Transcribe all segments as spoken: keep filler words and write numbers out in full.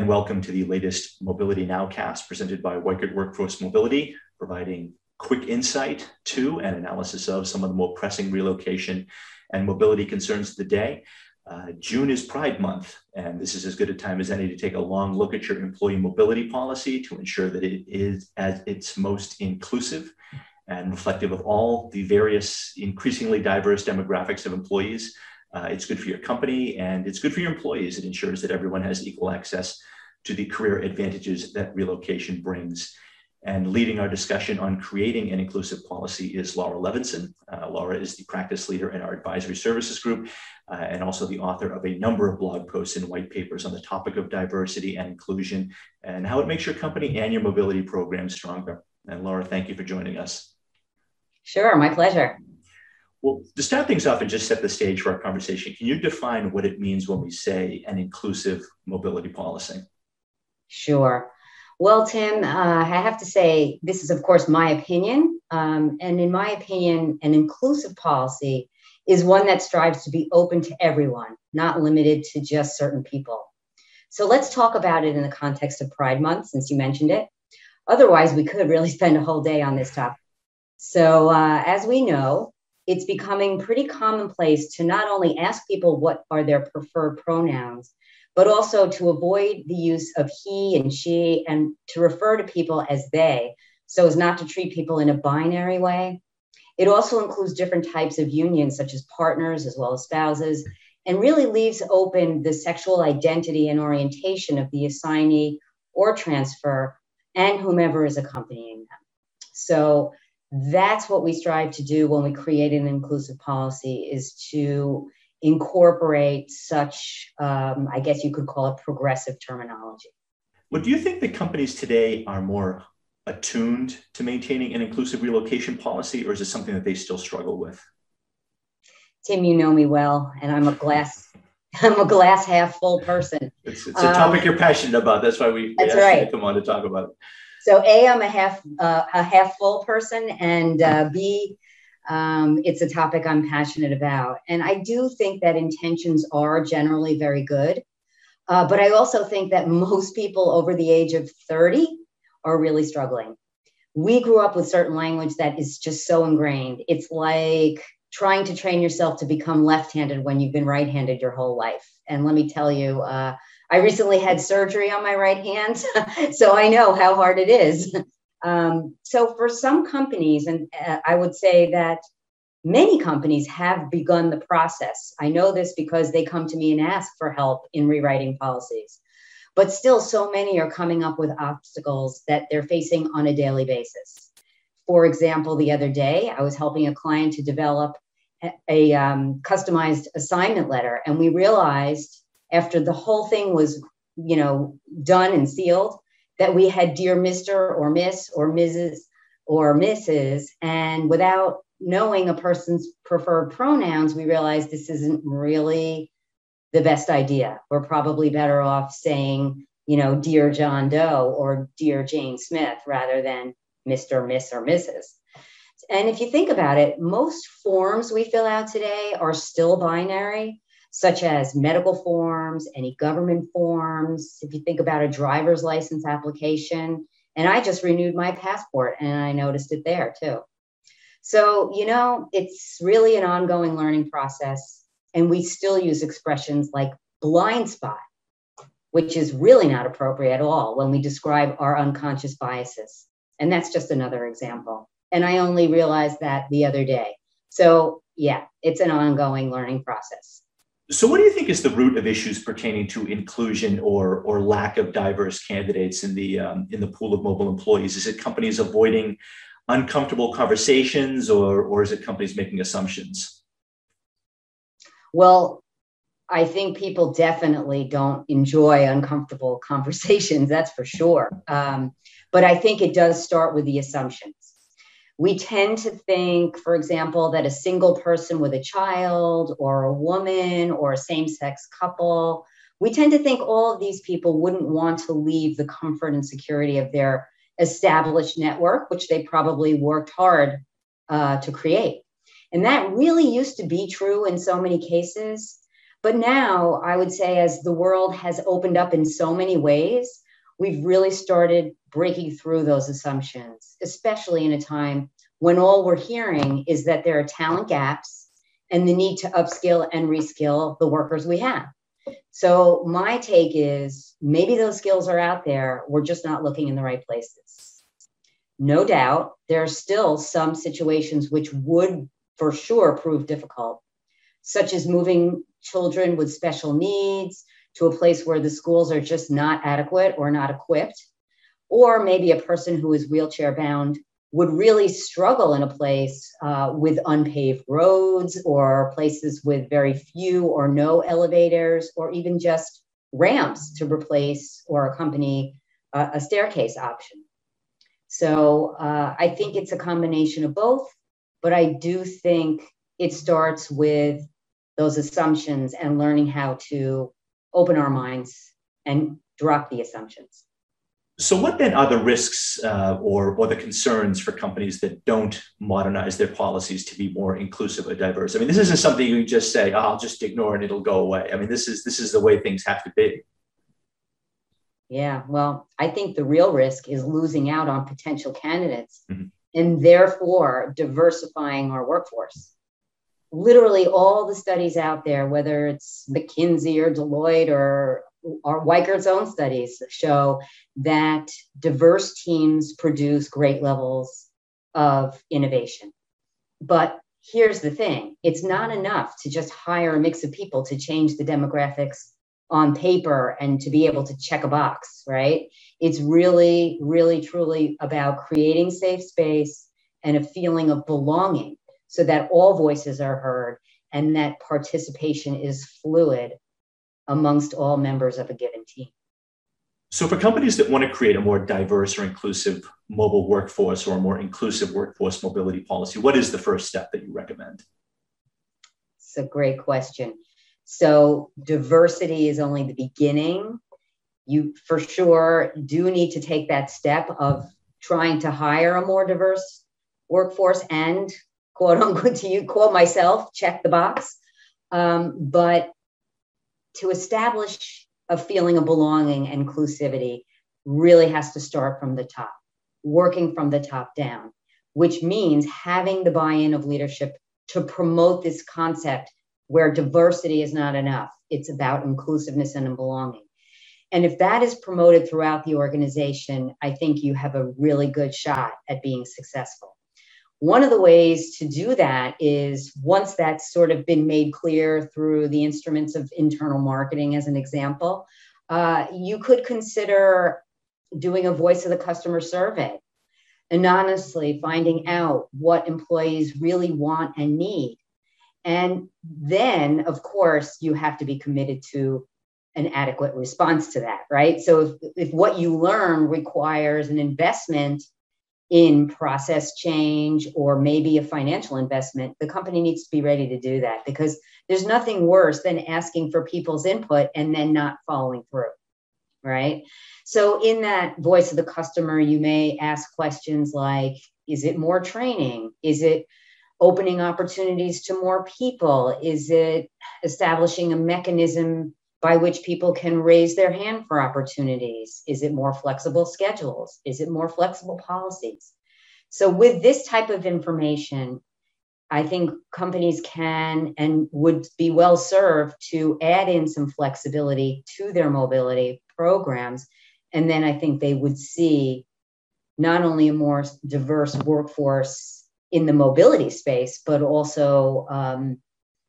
and welcome to the latest Mobility Nowcast presented by Weichert Workforce Mobility, providing quick insight to and analysis of some of the more pressing relocation and mobility concerns of the day. Uh, June is Pride Month, and this is as good a time as any to take a long look at your employee mobility policy to ensure that it is at its most inclusive and reflective of all the various increasingly diverse demographics of employees. Uh, it's good for your company and it's good for your employees. It ensures that everyone has equal access to the career advantages that relocation brings. And leading our discussion on creating an inclusive policy is Laura Levinson. Uh, Laura is the practice leader in our advisory services group uh, and also the author of a number of blog posts and white papers on the topic of diversity and inclusion and how it makes your company and your mobility program stronger. And Laura, thank you for joining us. Sure, my pleasure. Well, to start things off and just set the stage for our conversation, can you define what it means when we say an inclusive mobility policy? Sure. Well, Tim, uh, I have to say, this is, of course, my opinion. Um, and in my opinion, an inclusive policy is one that strives to be open to everyone, not limited to just certain people. So let's talk about it in the context of Pride Month, since you mentioned it. Otherwise, we could really spend a whole day on this topic. So uh, as we know, it's becoming pretty commonplace to not only ask people what are their preferred pronouns, but also to avoid the use of he and she and to refer to people as they, so as not to treat people in a binary way. It also includes different types of unions, such as partners as well as spouses, and really leaves open the sexual identity and orientation of the assignee or transfer and whomever is accompanying them. So that's what we strive to do when we create an inclusive policy, is to incorporate such, um, I guess you could call it progressive terminology. Well, do you think that companies today are more attuned to maintaining an inclusive relocation policy, or is it something that they still struggle with? Tim, you know me well, and I'm a glass, I'm a glass half full person. It's, it's a topic um, you're passionate about. That's why we, we asked right. you to come on to talk about it. So A, I'm a half uh, a half full person, and uh, B, um, it's a topic I'm passionate about. And I do think that intentions are generally very good, uh, but I also think that most people over the age of thirty are really struggling. We grew up with certain language that is just so ingrained. It's like trying to train yourself to become left-handed when you've been right-handed your whole life. And let me tell you, uh, I recently had surgery on my right hand, so I know how hard it is. Um, so for some companies, and uh, I would say that many companies have begun the process. I know this because they come to me and ask for help in rewriting policies. But still, so many are coming up with obstacles that they're facing on a daily basis. For example, the other day, I was helping a client to develop a, a um, customized assignment letter, and we realized after the whole thing was, you know, done and sealed, that we had dear Mister or Miss or Missus or Missus And without knowing a person's preferred pronouns, we realized this isn't really the best idea. We're probably better off saying, you know, dear John Doe or dear Jane Smith rather than Mister, Miss, or Missus And if you think about it, most forms we fill out today are still binary, such as medical forms, any government forms. If you think about a driver's license application, and I just renewed my passport and I noticed it there too. So, you know, it's really an ongoing learning process. And we still use expressions like blind spot, which is really not appropriate at all when we describe our unconscious biases. And that's just another example. And I only realized that the other day. So yeah, it's an ongoing learning process. So what do you think is the root of issues pertaining to inclusion or, or lack of diverse candidates in the, um, in the pool of mobile employees? Is it companies avoiding uncomfortable conversations, or, or is it companies making assumptions? Well, I think people definitely don't enjoy uncomfortable conversations, that's for sure. Um, but I think it does start with the assumptions. We tend to think, for example, that a single person with a child or a woman or a same-sex couple, we tend to think all of these people wouldn't want to leave the comfort and security of their established network, which they probably worked hard uh, to create. And that really used to be true in so many cases. But now I would say, as the world has opened up in so many ways, we've really started breaking through those assumptions, especially in a time when all we're hearing is that there are talent gaps and the need to upskill and reskill the workers we have. So my take is maybe those skills are out there. We're just not looking in the right places. No doubt, there are still some situations which would for sure prove difficult, such as moving children with special needs to a place where the schools are just not adequate or not equipped, or maybe a person who is wheelchair bound would really struggle in a place uh, with unpaved roads or places with very few or no elevators, or even just ramps to replace or accompany uh, a staircase option. So uh, I think it's a combination of both, but I do think it starts with those assumptions and learning how to open our minds and drop the assumptions. So what then are the risks uh, or, or the concerns for companies that don't modernize their policies to be more inclusive or diverse? I mean, this isn't something you just say, oh, I'll just ignore it, it'll go away. I mean, this is this is the way things have to be. Yeah, well, I think the real risk is losing out on potential candidates mm-hmm. and therefore diversifying our workforce. Literally all the studies out there, whether it's McKinsey or Deloitte or, or Weikert's own studies, show that diverse teams produce great levels of innovation. But here's the thing, it's not enough to just hire a mix of people to change the demographics on paper and to be able to check a box, right? It's really, really, truly about creating safe space and a feeling of belonging so that all voices are heard and that participation is fluid amongst all members of a given team. So for companies that want to create a more diverse or inclusive mobile workforce or a more inclusive workforce mobility policy, what is the first step that you recommend? It's a great question. So diversity is only the beginning. You for sure do need to take that step of trying to hire a more diverse workforce and quote unquote, to you, quote myself, check the box. Um, but to establish a feeling of belonging and inclusivity really has to start from the top, working from the top down, which means having the buy-in of leadership to promote this concept where diversity is not enough. It's about inclusiveness and belonging. And if that is promoted throughout the organization, I think you have a really good shot at being successful. One of the ways to do that is once that's sort of been made clear through the instruments of internal marketing, as an example, uh, you could consider doing a voice of the customer survey, anonymously finding out what employees really want and need. And then, of course, you have to be committed to an adequate response to that, right? So if, if what you learn requires an investment in process change or maybe a financial investment, the company needs to be ready to do that, because there's nothing worse than asking for people's input and then not following through, right? So in that voice of the customer, you may ask questions like, is it more training? Is it opening opportunities to more people? Is it establishing a mechanism by which people can raise their hand for opportunities? Is it more flexible schedules? Is it more flexible policies? So with this type of information, I think companies can and would be well served to add in some flexibility to their mobility programs. And then I think they would see not only a more diverse workforce in the mobility space, but also um,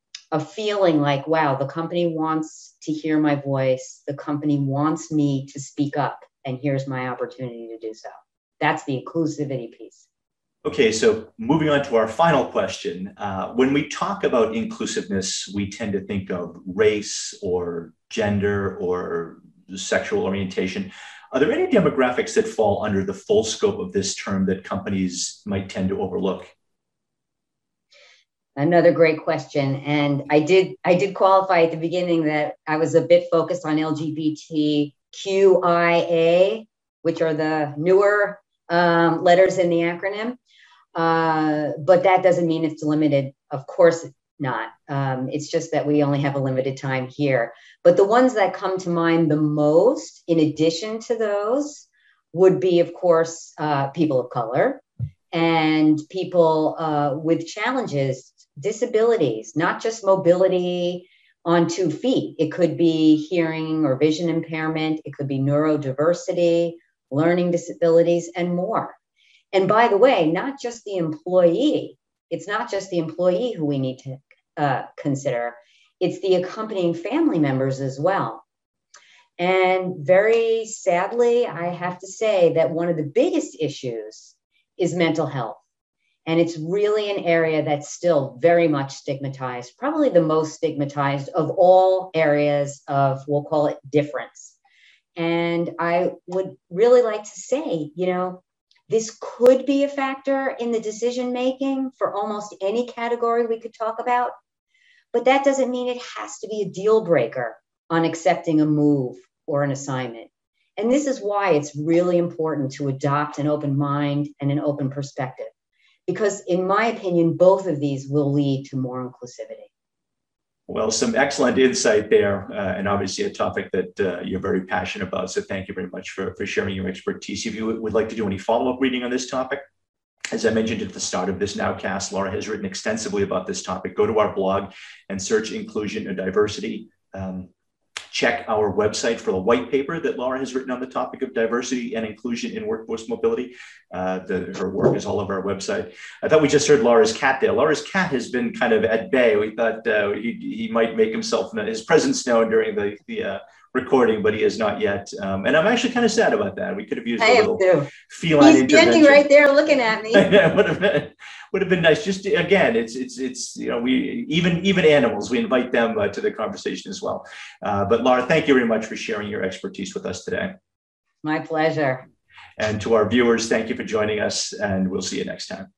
a feeling like, wow, the company wants to hear my voice. The company wants me to speak up, and here's my opportunity to do so. That's the inclusivity piece. Okay, so moving on to our final question. Uh, when we talk about inclusiveness, we tend to think of race or gender or sexual orientation. Are there any demographics that fall under the full scope of this term that companies might tend to overlook? Another great question. And I did I did qualify at the beginning that I was a bit focused on L G B T Q I A, which are the newer um, letters in the acronym. Uh, but that doesn't mean it's limited. Of course, not. Um, it's just that we only have a limited time here. But the ones that come to mind the most, in addition to those, would be, of course, uh, people of color and people uh, with challenges, disabilities, not just mobility on two feet. It could be hearing or vision impairment. It could be neurodiversity, learning disabilities, and more. And by the way, not just the employee. It's not just the employee who we need to uh, consider. It's the accompanying family members as well. And very sadly, I have to say that one of the biggest issues is mental health. And it's really an area that's still very much stigmatized, probably the most stigmatized of all areas of, we'll call it, difference. And I would really like to say, you know, this could be a factor in the decision making for almost any category we could talk about, but that doesn't mean it has to be a deal breaker on accepting a move or an assignment. And this is why it's really important to adopt an open mind and an open perspective, because in my opinion, both of these will lead to more inclusivity. Well, some excellent insight there, uh, and obviously a topic that uh, you're very passionate about. So thank you very much for, for sharing your expertise. If you would like to do any follow-up reading on this topic, as I mentioned at the start of this Nowcast, Laura has written extensively about this topic. Go to our blog and search inclusion and diversity. Um, check our website for the white paper that Laura has written on the topic of diversity and inclusion in workforce mobility. Uh, the, her work is all over our website. I thought we just heard Laura's cat there. Laura's cat has been kind of at bay. We thought uh, he, he might make himself, his presence known during the, the uh, recording, but he has not yet. Um, and I'm actually kind of sad about that. We could have used I a little too. feline He's intervention. standing right there looking at me. would have been, would have been nice. Just to, again, it's it's it's you know we even even animals, we invite them uh, to the conversation as well. Uh, but Laura, thank you very much for sharing your expertise with us today. My pleasure. And to our viewers, thank you for joining us, and we'll see you next time.